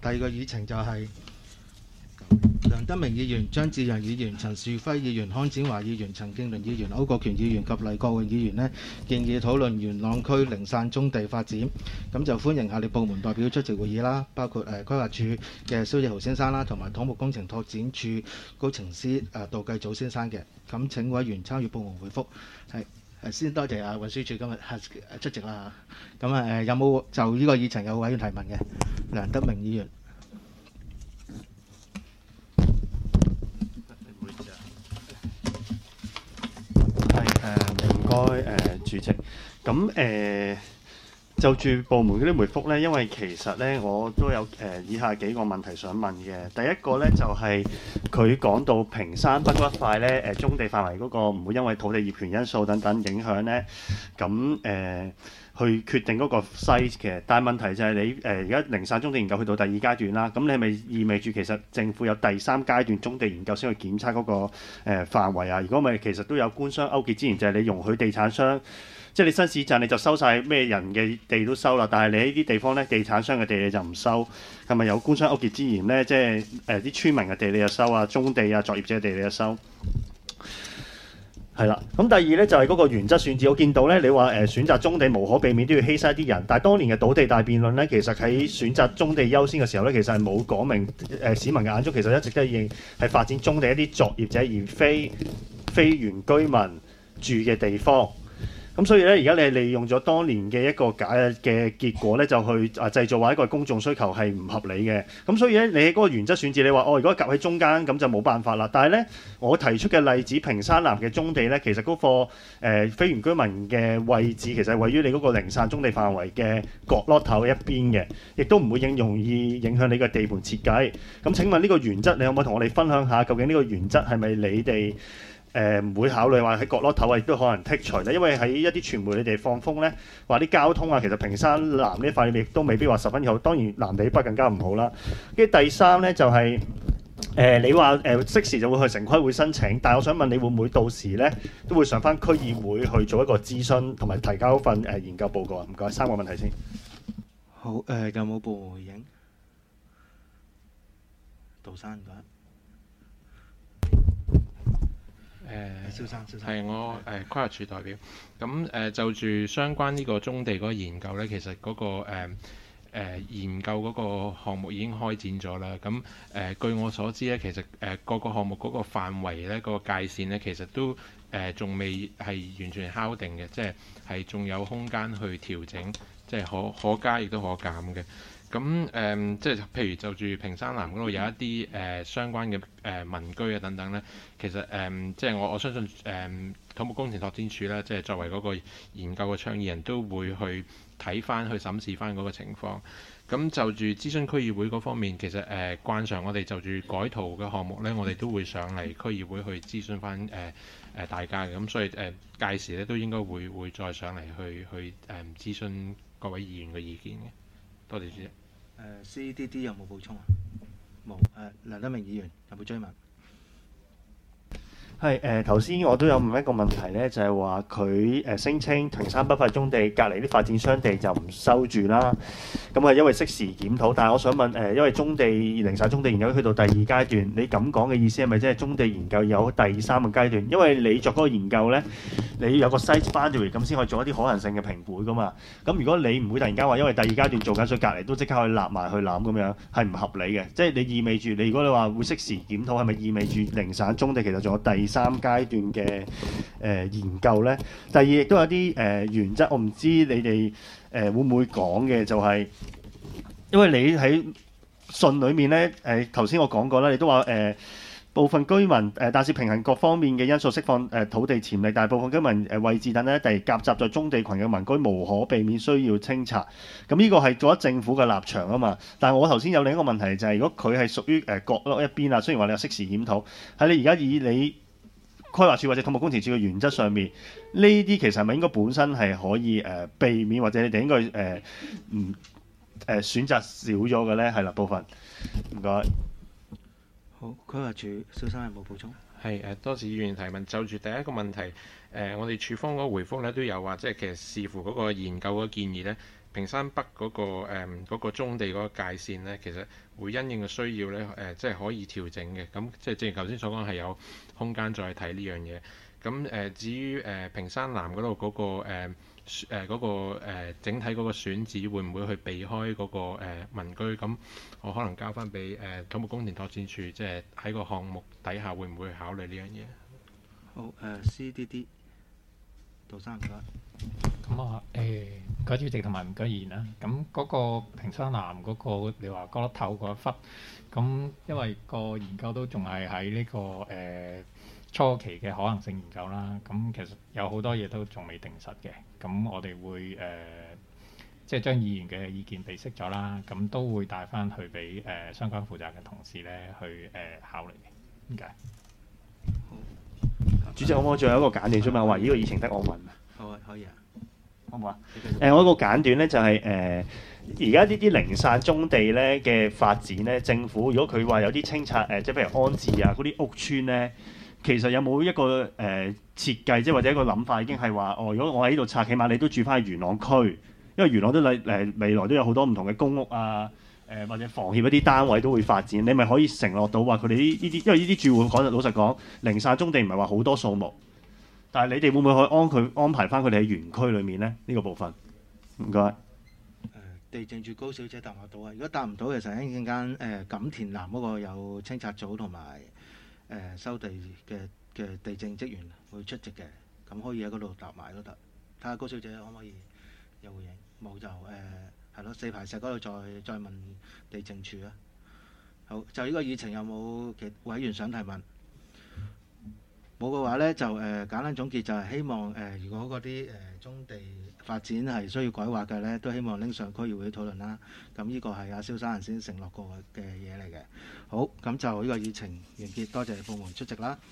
第二個議程就係梁德明議員、張志陽議員、陳樹輝議員、康展華議員、陳敬麟議員、歐國權議員及黎國榮議員呢建議討論元朗區零散棕地發展，咁就歡迎下列部門代表出席會議啦，包括規劃署嘅蕭志豪先生啦，同埋土木工程拓展署高程師杜繼祖先生嘅。咁請委員參與部門回覆。係先多謝運輸署今日出席啦。咁有冇就呢個議程有委員提問嘅？梁德明議員。 唔該主席。咁就住部門嗰啲回覆呢，因為其實呢，我都有以下幾個問題想問嘅。第一個呢，就係佢講到屏山北嗰一塊呢，棕地範圍嗰個唔會因為土地業權因素等等影響呢。咁去決定嗰個 size 嘅。但係問題就係你而家零散棕地研究去到第二階段啦，咁你係咪意味住其實政府有第三階段棕地研究先去檢測嗰個範圍啊？如果咪其實都有官商勾結之嫌，就係你容許地產商。即係你新市鎮你就收晒咩人嘅地都收啦，但係你呢啲地方咧，地產商嘅地你就唔收，係咪有官商勾結之嫌咧？即係啲村民嘅地你就收啊，棕地啊，作業者地你就收。係啦，咁第二咧就係嗰個原則選址，我見到咧你話選擇棕地無可避免都要犧牲一啲人，但係當年嘅土地大辯論咧，其實喺選擇棕地優先嘅時候咧，其實係冇講明市民嘅眼中其實一直都認係發展棕地一啲作業者，而非原居民住嘅地方。咁所以咧，而家你係利用咗當年嘅一個假嘅結果咧，就去製造話一個公眾需求係唔合理嘅。咁所以咧，你喺嗰個原則選址，你話如果夾喺中間咁就冇辦法啦。但係咧，我提出嘅例子屏山南嘅棕地咧，其實嗰個非原居民嘅位置其實係位於你嗰個零散棕地範圍嘅角落頭一邊嘅，亦都唔會容易影響你嘅地盤設計。咁請問呢個原則，你可唔可以同我哋分享下，究竟呢個原則係咪你哋唔會考慮話喺角落頭亦都可能剔除咧？因為喺一啲傳媒你哋放風咧，話啲交通啊，其實屏山南呢塊亦都未必話十分好，當然南比北更加唔好啦。跟住第三咧就係、你話適時就會去城規會申請，但係我想問你會唔會到時咧都會上翻區議會去做一個諮詢同埋提交份研究報告啊？唔該，三個問題先。 好，有冇部門回應？杜生唔該。蕭生係我規劃署代表。咁就住相關呢個棕地嗰個研究呢，其實嗰、研究嗰個項目已經開展咗啦。咁據我所知呢，其實各個項目嗰個範圍呢，嗰個界線呢，其實都仲未係完全敲定嘅，即係仲有空間去調整，即係可加亦都可減嘅。咁即係譬如就住屏山南嗰度有一啲相關嘅民居啊等等咧，其實即係我相信土木工程拓展署咧，即係作為嗰個研究嘅倡議人都會去睇翻、去審視翻嗰個情況。咁就住諮詢區議會嗰方面，其實慣常我哋就住改圖嘅項目咧，我哋都會上嚟區議會去諮詢翻大家嘅。咁所以屆時咧都應該會再上嚟去諮詢各位議員嘅意見嘅。多謝主席。 CDD 有冇補充啊？冇。梁德明議員有冇追問？ 係頭先我都有問一個問題咧，就係話佢聲稱屏山北塊棕地隔離啲發展商地就唔收住啦。咁係因為適時檢討，但係我想問因為棕地零散棕地研究去到第二階段，你咁講嘅意思係咪即係棕地研究有第三個階段？因為你作嗰個研究咧，你有個 site boundary 咁先可以做一啲可行性嘅評估噶嘛。咁如果你唔會突然間話因為第二階段做緊，所以隔離都即刻可以立埋去諗咁樣，係唔合理嘅。即係你意味住你如果你話會適時檢討，係咪意味住零散棕地其實仲有第三階段嘅研究咧？第二亦都有啲原則，我唔知你哋會唔會講嘅，就係因為你喺信裏面咧頭先我講過啦，你都話部分居民但是平衡各方面嘅因素釋放土地潛力，但係部分居民位置等咧地夾雜在棕地群嘅民居無可避免需要清拆。咁呢個係做咗政府嘅立場啊嘛。但係我頭先有另一個問題就係、如果佢係屬於角落一邊啊，雖然話你有適時檢討，喺你而家以你規劃署或者土木工程署嘅原則上面，呢啲其實係咪應該本身係可以避免，或者你哋應該選擇少咗嘅咧？係啦，部分唔該。 好，規劃署蕭生有冇補充？ 係多謝議員提問。就住第一個問題，我哋署方嗰個回覆咧都有話，即係其實視乎嗰個研究嘅建議咧， 屏山北嗰個棕地嗰個界線呢，其實會因應嘅需要呢，即係可以調整嘅。咁即係正如頭先所講，係有空間再睇呢樣嘢。咁至於屏山南嗰度嗰個整體嗰個選址會唔會去避開嗰個民居？咁我可能交翻俾土木工程拓展署，即係喺個項目底下會唔會考慮呢樣嘢？ 好CDD， 杜生唔該。 咁啊改主席同埋唔該議員啦。咁嗰個屏山南嗰個你話角落頭嗰一忽，咁因為個研究都仲係喺呢個初期嘅可行性研究啦。咁其實有好多嘢都仲未定實嘅。咁我哋會即係將議員嘅意見備悉咗啦。咁都會帶翻去俾相關負責嘅同事咧去考慮嘅。點解？ 主席，可唔可以最後一個簡短啫嘛？我話呢個議程得我問啊。 好啊，可以啊。 好唔好啊？我一個簡短咧就係而家呢啲零散棕地咧嘅發展咧，政府如果佢話有啲清拆即係譬如安置啊嗰啲屋邨咧，其實有冇一個設計，即係或者一個諗法已經係話如果我喺呢度拆，起碼你都住翻喺元朗區，因為元朗都未來都有好多唔同嘅公屋啊，或者房協一啲單位都會發展，你咪可以承諾到話佢哋呢啲，因為呢啲住戶講老實講，零散棕地唔係話好多數目。但係你哋會唔會可以安排翻佢哋喺園區裏面呢？呢個部分唔該。 地政處高小姐答唔答到啊？如果答唔到，其實一陣間錦田南嗰個有清拆組同埋收地嘅地政職員會出席嘅，咁可以喺嗰度答埋都得。睇下高小姐可唔可以有回應？冇就係咯，四排石嗰度再問地政處啦。好，就呢個議程有冇其委員想提問？冇嘅話呢，就簡單總結就係希望如果嗰啲棕地發展係需要改劃嘅呢，都希望拎上區議會討論啦。咁呢個係阿蕭生人先承諾過嘅嘢嚟嘅。好，咁就呢個議程完結，多謝部門出席啦。